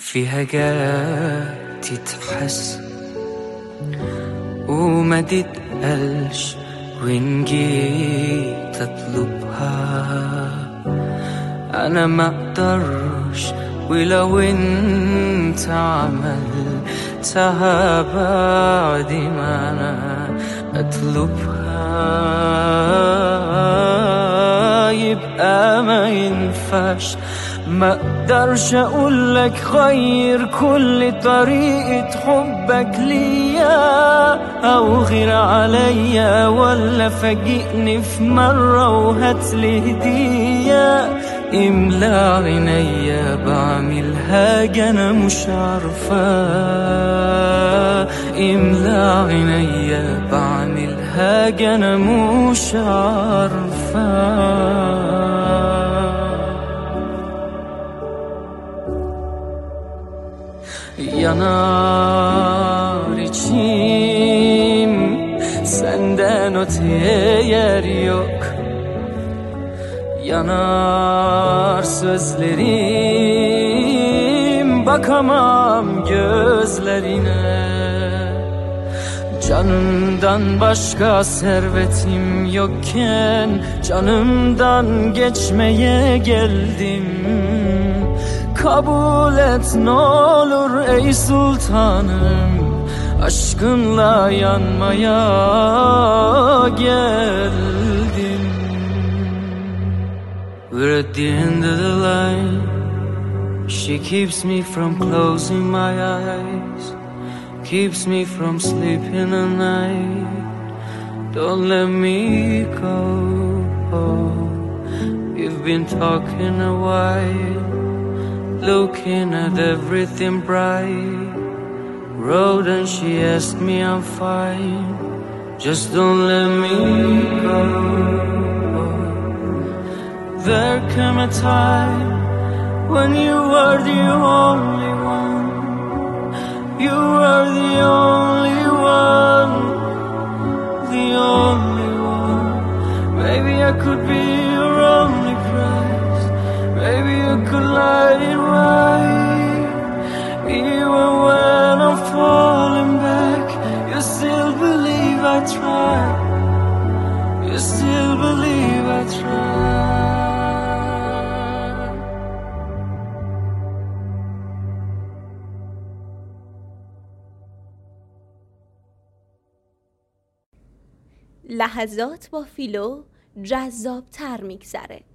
في حاجات تتحس وما تتقالش، وإن جيت أطلبها أنا ما أقدرش، ولو أنت عملتها بعد ما أنا أطلبها يبقى ما ينفعش. ما اقدرش اقولك غير كل طريقة حبك ليا او غير عليا، ولا فاجئني في مرة وهاتلي هدية. املا عينيا بعمل حاجة انا مش عارفة، املا عينيا بعمل حاجة انا مش عارفة. Yanar içim senden öteye yer yok, yanar sözlerim bakamam gözlerine. Canımdan başka servetim yokken canımdan geçmeye geldim. Kabul et ne olur ey sultanım, aşkınla yanmaya geldim. We're at the end of the line. She keeps me from closing my eyes, keeps me from sleeping at night. Don't let me go. We've been talking a while, looking at everything bright. Road and she asked me I'm fine, just don't let me go. There came a time when you were the only one, you were the only one, the only one. Maybe I could be your only prize, maybe you could light it right. Even when I'm falling back, you still believe I tried, you still believe I tried. لحظات با فیلو جذاب تر میگذره.